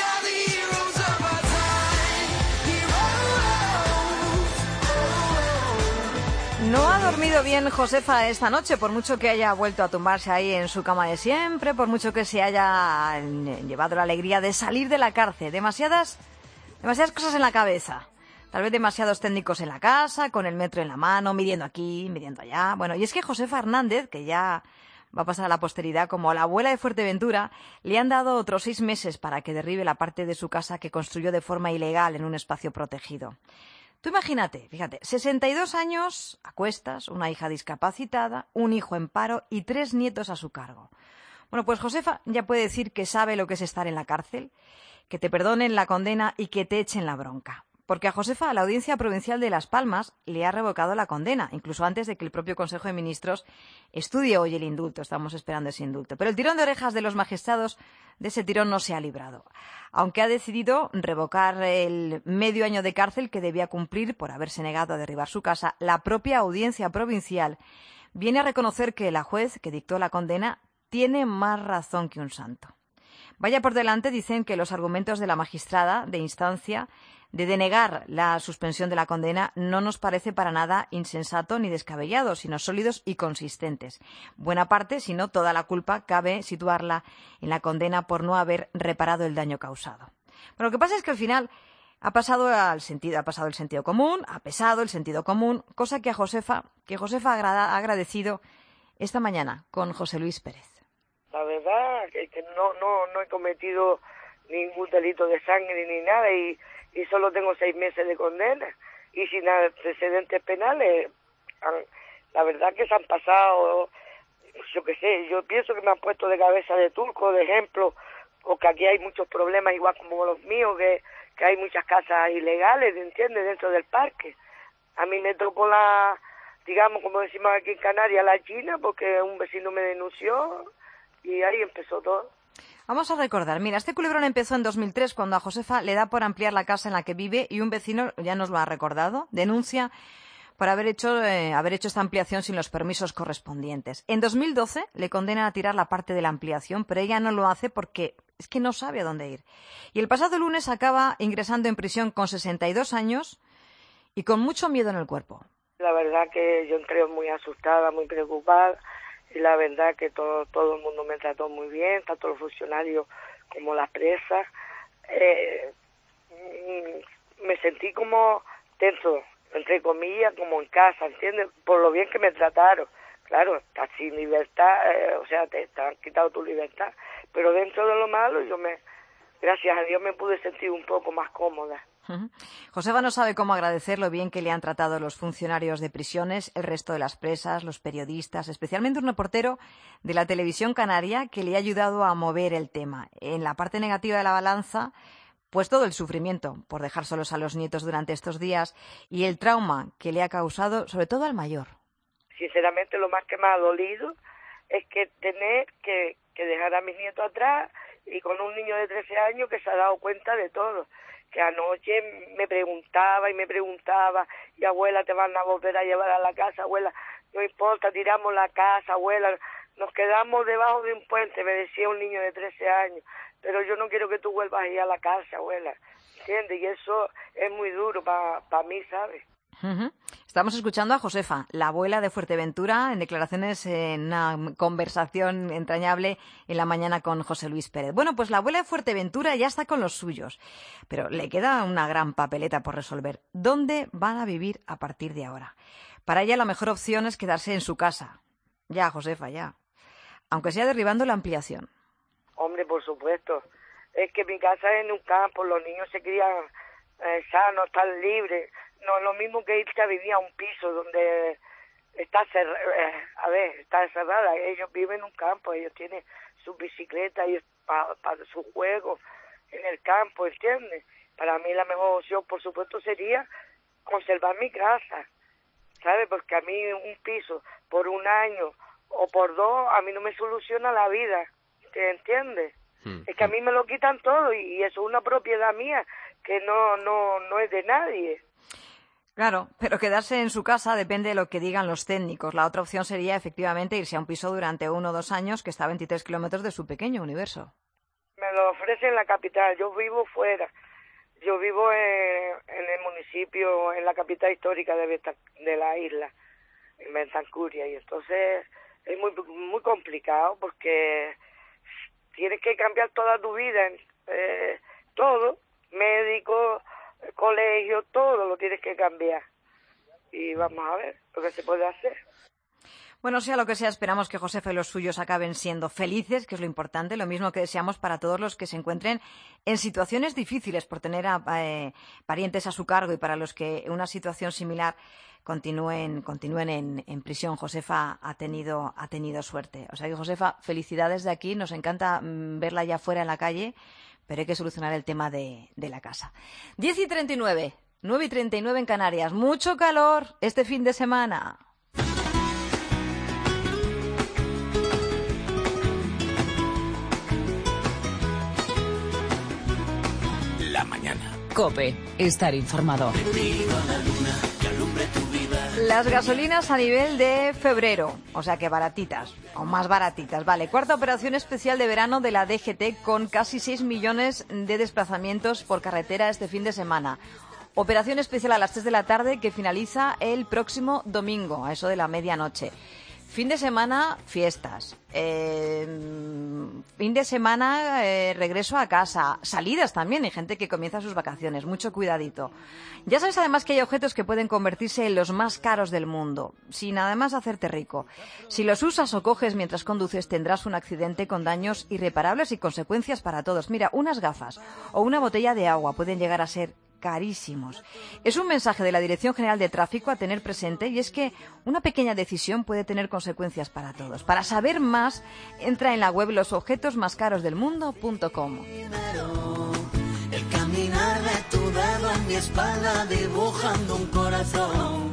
No ha dormido bien Josefa esta noche, por mucho que haya vuelto a tumbarse ahí en su cama de siempre, por mucho que se haya llevado la alegría de salir de la cárcel. Demasiadas cosas en la cabeza. Tal vez demasiados técnicos en la casa, con el metro en la mano, midiendo aquí, midiendo allá. Bueno, y es que Josefa Hernández, que ya va a pasar a la posteridad como la abuela de Fuerteventura, le han dado otros 6 meses para que derribe la parte de su casa que construyó de forma ilegal en un espacio protegido. Tú imagínate, fíjate, 62 años a cuestas, una hija discapacitada, un hijo en paro y 3 nietos a su cargo. Bueno, pues Josefa ya puede decir que sabe lo que es estar en la cárcel, que te perdonen la condena y que te echen la bronca. Porque a Josefa la Audiencia Provincial de Las Palmas le ha revocado la condena, incluso antes de que el propio Consejo de Ministros estudie hoy el indulto. Estamos esperando ese indulto. Pero el tirón de orejas de los magistrados, de ese tirón no se ha librado. Aunque ha decidido revocar el medio año de cárcel que debía cumplir por haberse negado a derribar su casa, la propia Audiencia Provincial viene a reconocer que la juez que dictó la condena tiene más razón que un santo. Vaya por delante, dicen, que los argumentos de la magistrada de instancia de denegar la suspensión de la condena no nos parece para nada insensato ni descabellado, sino sólidos y consistentes. Buena parte, si no toda la culpa, cabe situarla en la condena por no haber reparado el daño causado. Pero lo que pasa es que al final ha pesado el sentido común, cosa que Josefa ha agradecido esta mañana con José Luis Pérez. La verdad es que no he cometido ningún delito de sangre ni nada y solo tengo 6 meses de condena y sin antecedentes penales. La verdad que se han pasado, yo qué sé, yo pienso que me han puesto de cabeza de turco, de ejemplo, o que aquí hay muchos problemas igual como los míos, que hay muchas casas ilegales, ¿entiendes?, dentro del parque. A mí me tocó digamos, como decimos aquí en Canarias, la China, porque un vecino me denunció y ahí empezó todo. Vamos a recordar, mira, este culebrón empezó en 2003 cuando a Josefa le da por ampliar la casa en la que vive y un vecino, ya nos lo ha recordado, denuncia por haber hecho esta ampliación sin los permisos correspondientes. En 2012 le condenan a tirar la parte de la ampliación, pero ella no lo hace porque es que no sabe a dónde ir. Y el pasado lunes acaba ingresando en prisión con 62 años y con mucho miedo en el cuerpo. La verdad que yo entré muy asustada, muy preocupada, y la verdad que todo el mundo me trató muy bien, tanto los funcionarios como las presas. Me sentí como dentro, entre comillas, como en casa, ¿entiendes? Por lo bien que me trataron. Claro, estás sin libertad, o sea, te han quitado tu libertad, pero dentro de lo malo gracias a Dios me pude sentir un poco más cómoda. Josefa no sabe cómo agradecer lo bien que le han tratado los funcionarios de prisiones, el resto de las presas, los periodistas, especialmente un reportero de la televisión canaria que le ha ayudado a mover el tema. En la parte negativa de la balanza, pues todo el sufrimiento por dejar solos a los nietos durante estos días y el trauma que le ha causado, sobre todo al mayor. Sinceramente, lo más que me ha dolido es que tener que dejar a mis nietos atrás y con un niño de 13 años que se ha dado cuenta de todo. Que anoche me preguntaba, y abuela, te van a volver a llevar a la casa, abuela, no importa, tiramos la casa, abuela, nos quedamos debajo de un puente, me decía un niño de 13 años, pero yo no quiero que tú vuelvas a ir a la casa, abuela, ¿entiendes? Y eso es muy duro para mí, ¿sabes? Estamos escuchando a Josefa, la abuela de Fuerteventura, en declaraciones en una conversación entrañable en la mañana con José Luis Pérez. Bueno, pues la abuela de Fuerteventura ya está con los suyos, pero le queda una gran papeleta por resolver. ¿Dónde van a vivir a partir de ahora? Para ella la mejor opción es quedarse en su casa. Ya, Josefa, ya. Aunque sea derribando la ampliación. Hombre, por supuesto. Es que mi casa es en un campo, los niños se crían sanos, están libres. No es lo mismo que irse a vivir a un piso donde está cerrada. Ellos viven en un campo, ellos tienen sus bicicletas y para su juego en el campo, ¿entiendes? Para mí la mejor opción, por supuesto, sería conservar mi casa, ¿sabes? Porque a mí un piso por 1 año o por 2, a mí no me soluciona la vida, ¿te entiendes? Es que a mí me lo quitan todo y eso es una propiedad mía que no es de nadie. Claro, pero quedarse en su casa depende de lo que digan los técnicos. La otra opción sería efectivamente irse a un piso durante 1 o 2 años que está a 23 kilómetros de su pequeño universo. Me lo ofrecen en la capital, yo vivo fuera. Yo vivo en el municipio, en la capital histórica de la isla, en Bentancurria, y entonces es muy complicado porque tienes que cambiar toda tu vida, todo, médico, colegio, todo lo tienes que cambiar. Y vamos a ver lo que se puede hacer. Bueno, sea lo que sea, esperamos que Josefa y los suyos acaben siendo felices, que es lo importante, lo mismo que deseamos para todos los que se encuentren en situaciones difíciles por tener a parientes a su cargo y para los que en una situación similar continúen en prisión. Josefa ha tenido suerte. O sea que, Josefa, felicidades de aquí, nos encanta verla ya fuera en la calle, pero hay que solucionar el tema de la casa. 10:39, 9:39 en Canarias. Mucho calor este fin de semana. La mañana. COPE. Estar informado. Te pido a la luna que alumbre tu vida. Las gasolinas a nivel de febrero, o sea que baratitas, o más baratitas, vale. Cuarta operación especial de verano de la DGT con casi 6 millones de desplazamientos por carretera este fin de semana. Operación especial a las 3 de la tarde que finaliza el próximo domingo, a eso de la medianoche. Fin de semana, fiestas. Fin de semana, regreso a casa. Salidas también, hay gente que comienza sus vacaciones. Mucho cuidadito. Ya sabes además que hay objetos que pueden convertirse en los más caros del mundo, sin además hacerte rico. Si los usas o coges mientras conduces, tendrás un accidente con daños irreparables y consecuencias para todos. Mira, unas gafas o una botella de agua pueden llegar a ser carísimos. Es un mensaje de la Dirección General de Tráfico a tener presente, y es que una pequeña decisión puede tener consecuencias para todos. Para saber más, entra en la web losobjetosmascarosdelmundo.com. El caminar de tu dedo en mi espalda dibujando un corazón.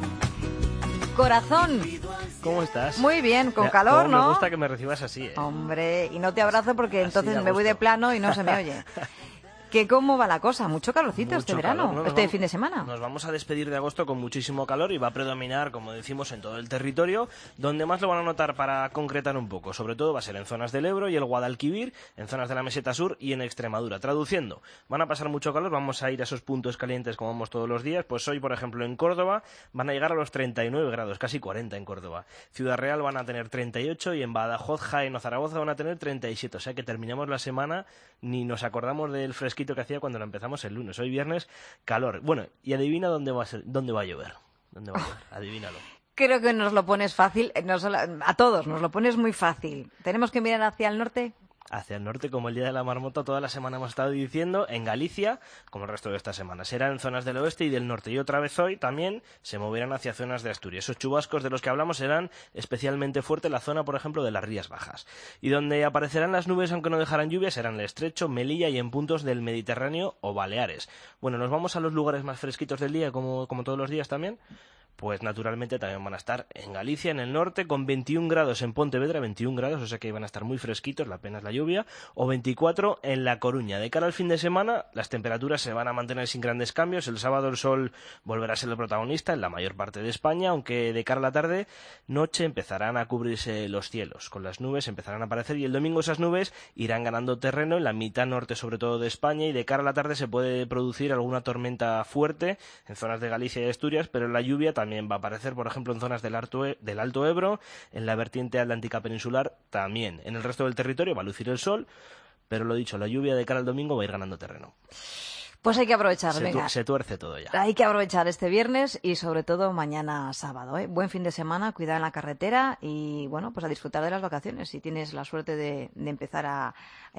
Corazón. ¿Cómo estás? Muy bien, con calor, ¿no? Me gusta que me recibas así, ¿eh? Hombre, y no te abrazo porque entonces me voy de plano y no se me oye. ¿Que cómo va la cosa? Mucho calorcito este verano, ¿no? Este fin de semana. Nos vamos a despedir de agosto con muchísimo calor y va a predominar, como decimos, en todo el territorio. Donde más lo van a notar, para concretar un poco, sobre todo va a ser en zonas del Ebro y el Guadalquivir, en zonas de la Meseta Sur y en Extremadura. Traduciendo, van a pasar mucho calor, vamos a ir a esos puntos calientes como vamos todos los días. Pues hoy, por ejemplo, en Córdoba van a llegar a los 39 grados, casi 40 en Córdoba. Ciudad Real van a tener 38 y en Badajoz, Jaén o Zaragoza van a tener 37. O sea que terminamos la semana, ni nos acordamos del fresquito que hacía cuando la empezamos el lunes. Hoy viernes, calor. Bueno, y adivina dónde va a llover. ¿Dónde va a llover? Adivínalo. Creo que nos lo pones fácil, a todos nos lo pones muy fácil. ¿Tenemos que mirar hacia el norte? Hacia el norte, como el Día de la Marmota, toda la semana hemos estado diciendo, en Galicia, como el resto de esta semana. Será en zonas del oeste y del norte. Y otra vez hoy también se moverán hacia zonas de Asturias. Esos chubascos de los que hablamos serán especialmente fuertes en la zona, por ejemplo, de las Rías Bajas. Y donde aparecerán las nubes, aunque no dejarán lluvia, serán el Estrecho, Melilla y en puntos del Mediterráneo o Baleares. Bueno, nos vamos a los lugares más fresquitos del día, como todos los días también. Pues naturalmente también van a estar en Galicia, en el norte, con 21 grados en Pontevedra, 21 grados, o sea que van a estar muy fresquitos, la pena es la lluvia, o 24 en La Coruña. De cara al fin de semana, las temperaturas se van a mantener sin grandes cambios. El sábado el sol volverá a ser el protagonista en la mayor parte de España, aunque de cara a la tarde, noche, empezarán a cubrirse los cielos, con las nubes empezarán a aparecer, y el domingo esas nubes irán ganando terreno en la mitad norte, sobre todo de España, y de cara a la tarde se puede producir alguna tormenta fuerte en zonas de Galicia y Asturias, pero la lluvia también va a aparecer, por ejemplo, en zonas del Alto Ebro, en la vertiente atlántica peninsular también. En el resto del territorio va a lucir el sol, pero lo dicho, la lluvia de cara al domingo va a ir ganando terreno. Pues hay que aprovechar, se tuerce todo ya. Hay que aprovechar este viernes y sobre todo mañana sábado, ¿eh? Buen fin de semana, cuidado en la carretera y bueno, pues a disfrutar de las vacaciones. Si tienes la suerte de empezar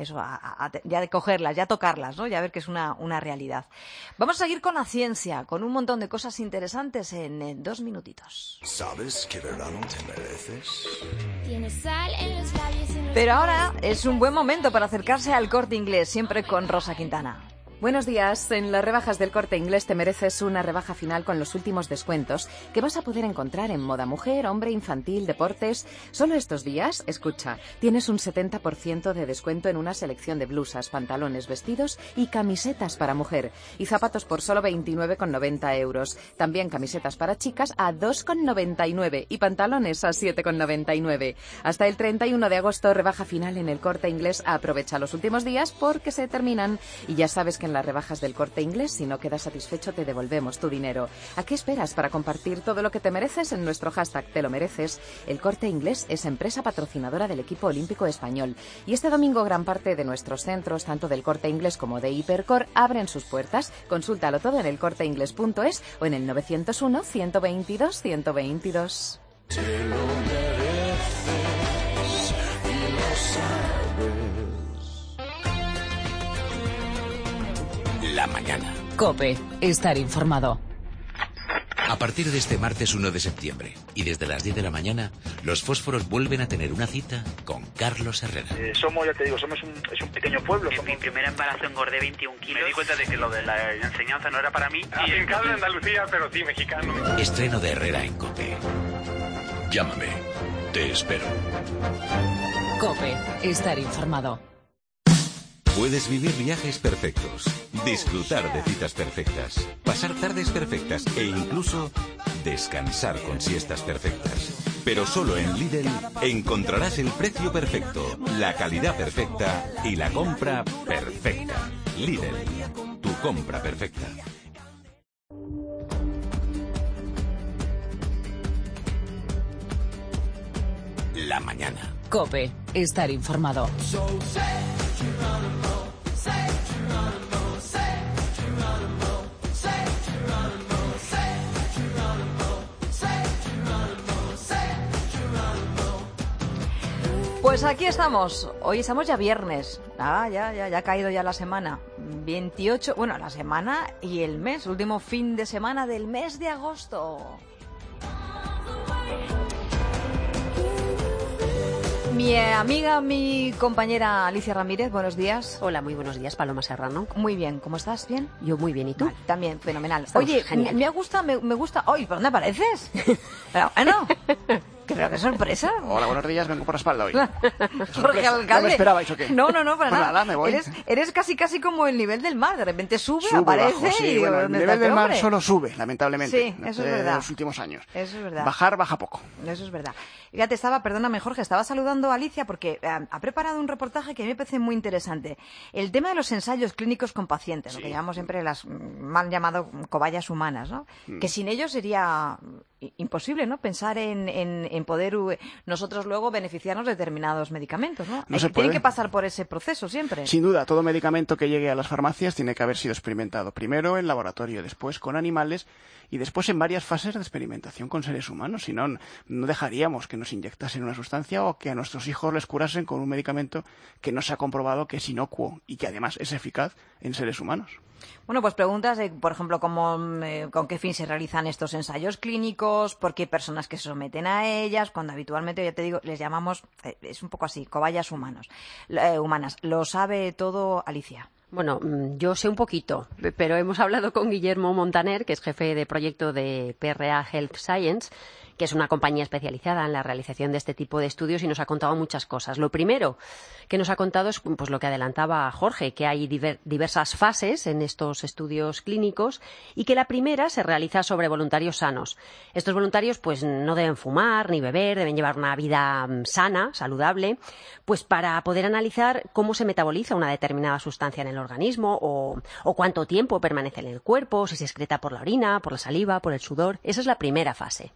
ya de cogerlas, ya tocarlas, ¿no? Ya ver que es una realidad. Vamos a seguir con la ciencia, con un montón de cosas interesantes en 2 minutitos. ¿Sabes qué verano te mereces? Tienes sal en los labios y los... Pero ahora es un buen momento para acercarse al Corte Inglés, siempre con Rosa Quintana. Buenos días. En las rebajas del Corte Inglés te mereces una rebaja final con los últimos descuentos que vas a poder encontrar en moda mujer, hombre, infantil, deportes. Solo estos días, escucha, tienes un 70% de descuento en una selección de blusas, pantalones, vestidos y camisetas para mujer. Y zapatos por solo 29,90 euros. También camisetas para chicas a 2,99 y pantalones a 7,99. Hasta el 31 de agosto, rebaja final en el Corte Inglés. Aprovecha los últimos días porque se terminan. Y ya sabes que en las rebajas del Corte Inglés, si no quedas satisfecho, te devolvemos tu dinero. ¿A qué esperas para compartir todo lo que te mereces en nuestro hashtag Te lo mereces? El Corte Inglés es empresa patrocinadora del equipo olímpico español. Y este domingo gran parte de nuestros centros, tanto del Corte Inglés como de Hipercor, abren sus puertas. Consúltalo todo en elcorteinglés.es o en el 901 122 122. Te lo mereces y lo sabes. La mañana. COPE. Estar informado. A partir de este martes 1 de septiembre y desde las 10 de la mañana, los fósforos vuelven a tener una cita con Carlos Herrera. Somos un pequeño pueblo. En mi primer embarazo engordé 21 kilos. Me di cuenta de que lo de la enseñanza no era para mí. Afincado en Andalucía, pero sí mexicano. Estreno de Herrera en COPE. Llámame. Te espero. COPE. Estar informado. Puedes vivir viajes perfectos, disfrutar de citas perfectas, pasar tardes perfectas e incluso descansar con siestas perfectas. Pero solo en Lidl encontrarás el precio perfecto, la calidad perfecta y la compra perfecta. Lidl, tu compra perfecta. La mañana. COPE. Estar informado. Pues aquí estamos. Hoy estamos ya viernes. Ya ha caído ya la semana. 28, bueno, la semana y el mes, último fin de semana del mes de agosto. Mi amiga, mi compañera Alicia Ramírez, buenos días. Hola, muy buenos días, Paloma Serrano. Muy bien, ¿cómo estás? ¿Bien? Yo muy bien, ¿y tú? Vale, también, fenomenal. Estamos Oye, genial. me gusta... ¡Ay, ¿por dónde apareces? Pero bueno, qué sorpresa. Hola, buenos días, vengo por la espalda hoy. Jorge Alcalde. ¿No me esperabais o qué? No, para pues nada. Me voy. Eres casi como el nivel del mar. De repente sube aparece bajo, sí, y bueno, el ¿dónde nivel está del mar hombre? solo sube, lamentablemente. Sí, eso es verdad. En los últimos años. Eso es verdad. Bajar, baja poco. Eso es verdad. Fíjate, perdóname Jorge, estaba saludando a Alicia porque ha preparado un reportaje que a mí me parece muy interesante. El tema de los ensayos clínicos con pacientes, lo que llamamos siempre las mal llamado cobayas humanas, ¿no? Que sin ellos sería imposible, ¿no? Pensar en poder nosotros luego beneficiarnos de determinados medicamentos, ¿no? No se puede. Tienen que pasar por ese proceso siempre. Sin duda, todo medicamento que llegue a las farmacias tiene que haber sido experimentado. Primero en laboratorio, después con animales y después en varias fases de experimentación con seres humanos. Si no, no dejaríamos que nos inyectasen una sustancia o que a nuestros hijos les curasen con un medicamento que no se ha comprobado que es inocuo y que además es eficaz en seres humanos. Bueno, pues preguntas, por ejemplo, con qué fin se realizan estos ensayos clínicos, por qué hay personas que se someten a ellas, cuando habitualmente, ya te digo, les llamamos, es un poco así, cobayas humanas. ¿Lo sabe todo Alicia? Bueno, yo sé un poquito, pero hemos hablado con Guillermo Montaner, que es jefe de proyecto de PRA Health Science, que es una compañía especializada en la realización de este tipo de estudios y nos ha contado muchas cosas. Lo primero que nos ha contado es pues lo que adelantaba Jorge, que hay diversas fases en estos estudios clínicos y que la primera se realiza sobre voluntarios sanos. Estos voluntarios pues no deben fumar ni beber, deben llevar una vida sana, saludable, pues para poder analizar cómo se metaboliza una determinada sustancia en el organismo o cuánto tiempo permanece en el cuerpo, si se excreta por la orina, por la saliva, por el sudor. Esa es la primera fase.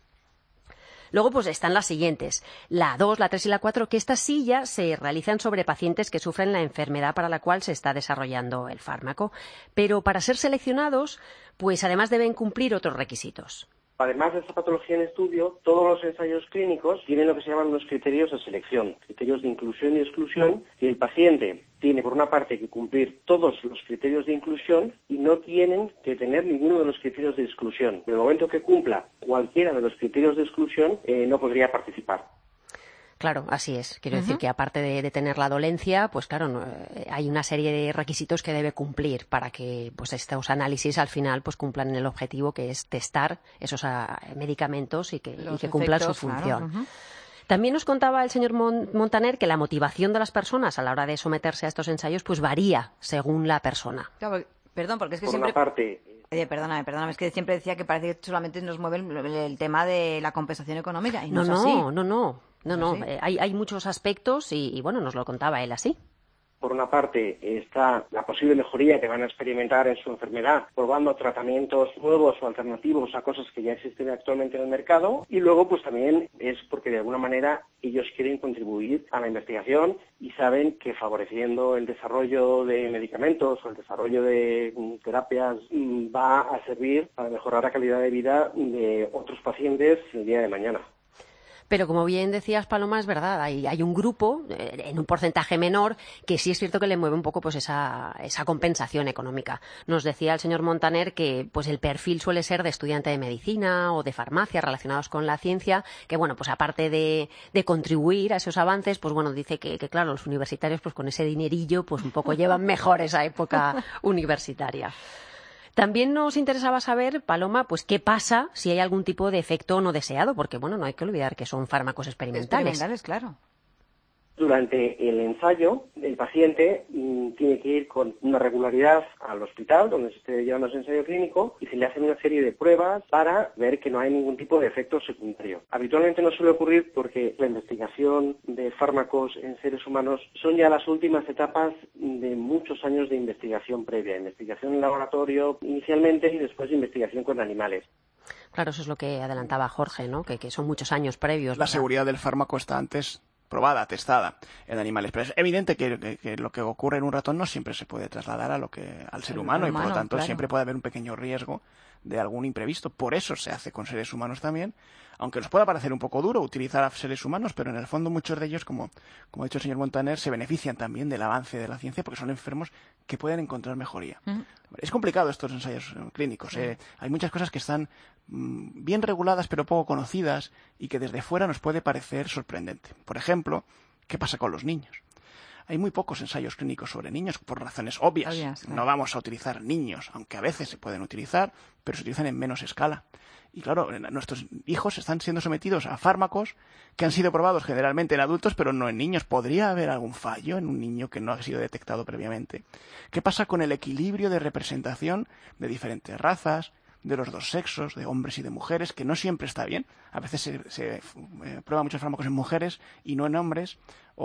Luego pues están las siguientes, la 2, la 3 y la 4, que estas sí ya se realizan sobre pacientes que sufren la enfermedad para la cual se está desarrollando el fármaco. Pero para ser seleccionados, pues además deben cumplir otros requisitos. Además de esta patología en estudio, todos los ensayos clínicos tienen lo que se llaman unos criterios de selección, criterios de inclusión y exclusión, y el paciente tiene, por una parte, que cumplir todos los criterios de inclusión y no tienen que tener ninguno de los criterios de exclusión. En el momento que cumpla cualquiera de los criterios de exclusión, no podría participar. Claro, así es. Quiero decir que aparte de tener la dolencia, pues claro, hay una serie de requisitos que debe cumplir para que pues estos análisis al final pues cumplan el objetivo que es testar esos medicamentos y que cumplan su función. Claro. También nos contaba el señor Montaner que la motivación de las personas a la hora de someterse a estos ensayos pues varía según la persona. Claro, perdón, porque es que por siempre... una parte... Perdóname, es que siempre decía que parece que solamente nos mueve el tema de la compensación económica y no es así. No. ¿Sí? Hay muchos aspectos y bueno, nos lo contaba él así. Por una parte está la posible mejoría que van a experimentar en su enfermedad probando tratamientos nuevos o alternativos a cosas que ya existen actualmente en el mercado y luego pues también es porque de alguna manera ellos quieren contribuir a la investigación y saben que favoreciendo el desarrollo de medicamentos o el desarrollo de terapias va a servir para mejorar la calidad de vida de otros pacientes el día de mañana. Pero como bien decías, Paloma, es verdad, hay un grupo, en un porcentaje menor, que sí es cierto que le mueve un poco pues esa compensación económica. Nos decía el señor Montaner que pues el perfil suele ser de estudiante de medicina o de farmacia relacionados con la ciencia, que bueno, pues aparte de contribuir a esos avances, pues bueno, dice que claro, los universitarios pues con ese dinerillo pues un poco llevan mejor esa época universitaria. También nos interesaba saber, Paloma, pues qué pasa si hay algún tipo de efecto no deseado, porque bueno, no hay que olvidar que son fármacos experimentales. Claro. Durante el ensayo, el paciente tiene que ir con una regularidad al hospital donde se esté llevando ese ensayo clínico y se le hacen una serie de pruebas para ver que no hay ningún tipo de efecto secundario. Habitualmente no suele ocurrir porque la investigación de fármacos en seres humanos son ya las últimas etapas de muchos años de investigación previa, investigación en laboratorio inicialmente y después investigación con animales. Claro, eso es lo que adelantaba Jorge, ¿no? Que son muchos años previos. La seguridad del fármaco está antes probada, testada en animales. Pero es evidente que lo que ocurre en un ratón no siempre se puede trasladar al ser humano y por lo tanto siempre puede haber un pequeño riesgo de algún imprevisto. Por eso se hace con seres humanos también, aunque nos pueda parecer un poco duro utilizar a seres humanos, pero en el fondo muchos de ellos, como ha dicho el señor Montaner, se benefician también del avance de la ciencia porque son enfermos que pueden encontrar mejoría. Es complicado estos ensayos clínicos. Hay muchas cosas que están bien reguladas pero poco conocidas y que desde fuera nos puede parecer sorprendente. Por ejemplo, ¿qué pasa con los niños? Hay muy pocos ensayos clínicos sobre niños por razones obvias. No vamos a utilizar niños, aunque a veces se pueden utilizar, pero se utilizan en menos escala. Y claro, nuestros hijos están siendo sometidos a fármacos que han sido probados generalmente en adultos, pero no en niños. ¿Podría haber algún fallo en un niño que no ha sido detectado previamente? ¿Qué pasa con el equilibrio de representación de diferentes razas, de los dos sexos, de hombres y de mujeres, que no siempre está bien? A veces se prueban muchos fármacos en mujeres y no en hombres,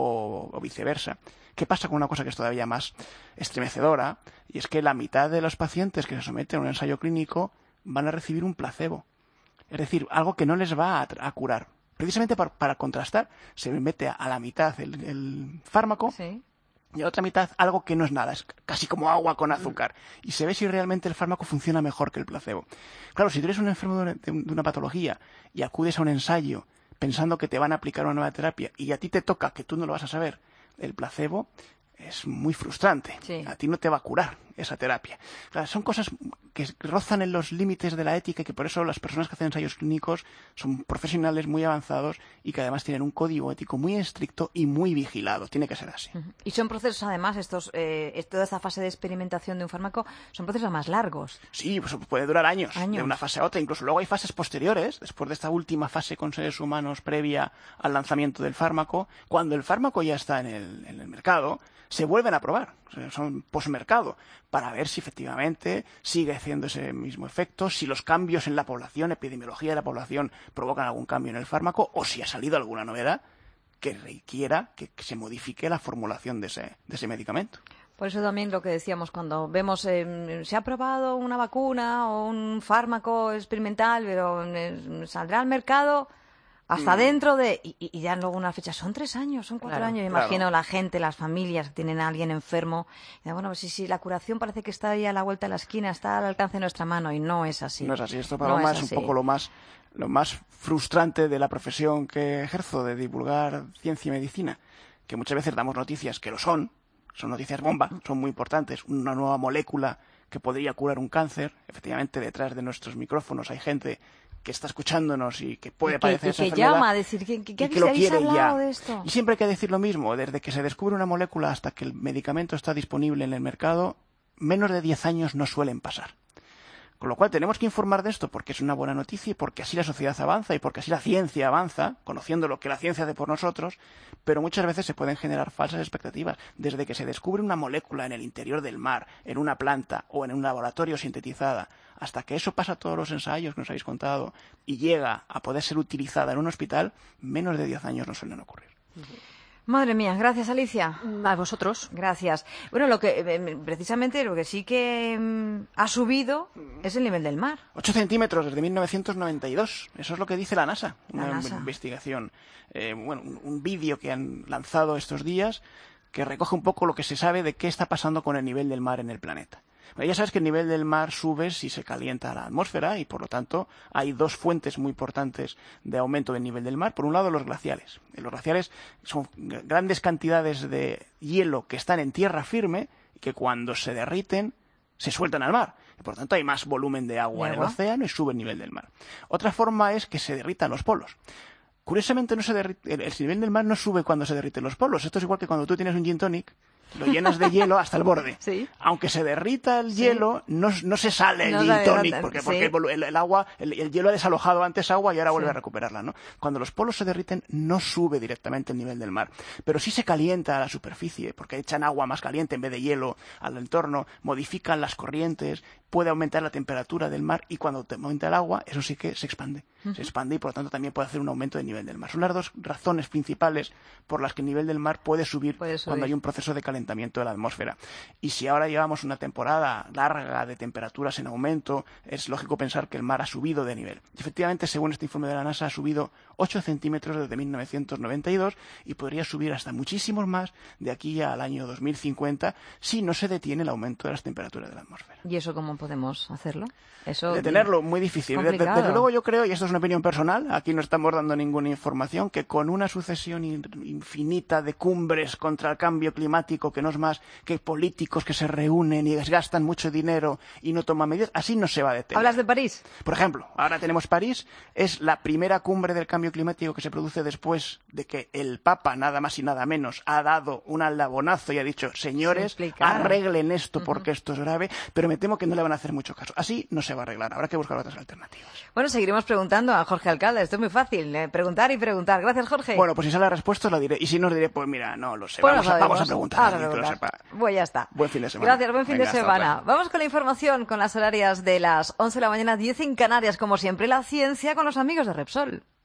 o viceversa. ¿Qué pasa con una cosa que es todavía más estremecedora? Y es que la mitad de los pacientes que se someten a un ensayo clínico van a recibir un placebo. Es decir, algo que no les va a curar. Precisamente para contrastar, se mete a la mitad el fármaco y a la otra mitad algo que no es nada, es casi como agua con azúcar. Y se ve si realmente el fármaco funciona mejor que el placebo. Claro, si tú eres un enfermo de una patología y acudes a un ensayo pensando que te van a aplicar una nueva terapia y a ti te toca que tú no lo vas a saber, el placebo es muy frustrante. A ti no te va a curar esa terapia. Claro, son cosas que rozan en los límites de la ética y que por eso las personas que hacen ensayos clínicos son profesionales muy avanzados y que además tienen un código ético muy estricto y muy vigilado. Tiene que ser así. Y son procesos, además, toda esta fase de experimentación de un fármaco, son procesos más largos. Sí, pues puede durar años, de una fase a otra. Incluso luego hay fases posteriores, después de esta última fase con seres humanos previa al lanzamiento del fármaco. Cuando el fármaco ya está en el mercado, se vuelven a probar, son posmercado, para ver si efectivamente sigue haciendo ese mismo efecto, si los cambios en la población, epidemiología de la población, provocan algún cambio en el fármaco o si ha salido alguna novedad que requiera que se modifique la formulación de ese medicamento. Por eso también lo que decíamos cuando vemos, se ha probado una vacuna o un fármaco experimental, pero saldrá al mercado hasta dentro de... Y ya luego una fecha, son 3 años, son 4 años. Imagino la gente, las familias que tienen a alguien enfermo. Y bueno, si la curación parece que está ahí a la vuelta de la esquina, está al alcance de nuestra mano, y no es así. No es así. Esto, Paloma, es un poco lo más frustrante de la profesión que ejerzo, de divulgar ciencia y medicina. Que muchas veces damos noticias que lo son noticias bomba, son muy importantes. Una nueva molécula que podría curar un cáncer. Efectivamente, detrás de nuestros micrófonos hay gente que está escuchándonos y que puede padecer esa enfermedad. Llama a decir que habéis hablado de esto. Y siempre hay que decir lo mismo, desde que se descubre una molécula hasta que el medicamento está disponible en el mercado, menos de 10 años no suelen pasar. Con lo cual tenemos que informar de esto porque es una buena noticia y porque así la sociedad avanza y porque así la ciencia avanza, conociendo lo que la ciencia hace por nosotros, pero muchas veces se pueden generar falsas expectativas. Desde que se descubre una molécula en el interior del mar, en una planta o en un laboratorio sintetizada, hasta que eso pasa todos los ensayos que nos habéis contado y llega a poder ser utilizada en un hospital, menos de 10 años no suelen ocurrir. Madre mía, gracias, Alicia. A vosotros. Gracias. Bueno, precisamente lo que sí que ha subido es el nivel del mar. 8 centímetros desde 1992. Eso es lo que dice la NASA. Una investigación, un vídeo que han lanzado estos días que recoge un poco lo que se sabe de qué está pasando con el nivel del mar en el planeta. Ya sabes que el nivel del mar sube si se calienta la atmósfera y, por lo tanto, hay 2 fuentes muy importantes de aumento del nivel del mar. Por un lado, los glaciares. Los glaciares son grandes cantidades de hielo que están en tierra firme y que cuando se derriten se sueltan al mar. Y, por lo tanto, hay más volumen de agua en el océano y sube el nivel del mar. Otra forma es que se derritan los polos. Curiosamente, el nivel del mar no sube cuando se derriten los polos. Esto es igual que cuando tú tienes un gin tonic lo llenas de hielo hasta el borde. Sí. Aunque se derrita el hielo, no se sale el gin tonic, porque el agua, el hielo ha desalojado antes agua y ahora vuelve a recuperarla, ¿no? Cuando los polos se derriten, no sube directamente el nivel del mar, pero sí se calienta la superficie, porque echan agua más caliente en vez de hielo al entorno, modifican las corrientes, puede aumentar la temperatura del mar y cuando aumenta el agua, eso sí que se expande. Se expande y por lo tanto también puede hacer un aumento del nivel del mar. Son las dos razones principales por las que el nivel del mar puede subir cuando hay un proceso de calentamiento de la atmósfera. Y si ahora llevamos una temporada larga de temperaturas en aumento, es lógico pensar que el mar ha subido de nivel. Y efectivamente, según este informe de la NASA, ha subido 8 centímetros desde 1992 y podría subir hasta muchísimos más de aquí al año 2050 si no se detiene el aumento de las temperaturas de la atmósfera. ¿Y eso cómo podemos hacerlo? Eso detenerlo, muy difícil. Desde luego yo creo, y esto es una opinión personal, aquí no estamos dando ninguna información, que con una sucesión infinita de cumbres contra el cambio climático, que no es más que políticos que se reúnen y gastan mucho dinero y no toman medidas, así no se va a detener. ¿Hablas de París? Por ejemplo, ahora tenemos París, es la primera cumbre del cambio climático que se produce después de que el Papa, nada más y nada menos, ha dado un aldabonazo y ha dicho, señores, arreglen esto porque esto es grave, pero me temo que no le van a hacer mucho caso. Así no se va a arreglar, habrá que buscar otras alternativas. Bueno, seguiremos preguntando a Jorge Alcalde, esto es muy fácil, preguntar y preguntar. Gracias, Jorge. Bueno, pues si sale la respuesta os la diré, y si no os diré, pues mira, no lo sé, vamos a preguntar. Pues ya está. Buen fin de semana. Gracias, buen fin de semana. Vamos con la información, con las horarias de las 11 de la mañana, 10 en Canarias, como siempre, la ciencia con los amigos de Repsol.